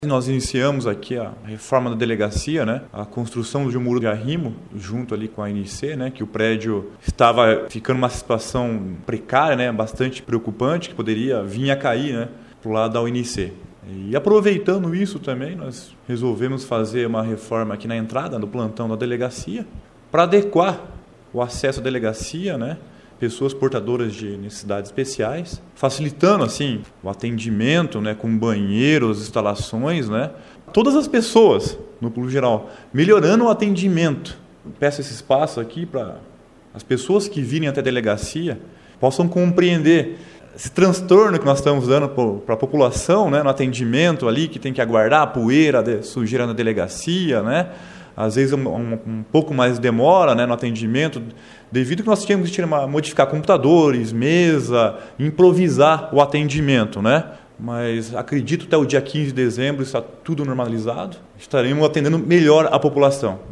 Nós iniciamos aqui a reforma da delegacia, né? A construção de um muro de arrimo junto ali com a INC, né? Que o prédio estava ficando numa situação precária, né? Bastante preocupante, que poderia vir a cair, né? Para o lado da UNIC. E aproveitando isso também, nós resolvemos fazer uma reforma aqui na entrada do plantão da delegacia para adequar o acesso à delegacia, né? Pessoas portadoras de necessidades especiais, facilitando assim o atendimento, né, com banheiros, instalações, né, todas as pessoas no plano geral, melhorando o atendimento. Peço esse espaço aqui para as pessoas que virem até a delegacia possam compreender esse transtorno que nós estamos dando para a população, né, no atendimento ali, que tem que aguardar a poeira, sujeira na delegacia, né? Às vezes um pouco mais de demora, né, no atendimento, devido que nós tínhamos que modificar computadores, mesa, improvisar o atendimento, né? Mas acredito que até o dia 15 de dezembro está tudo normalizado, estaremos atendendo melhor a população.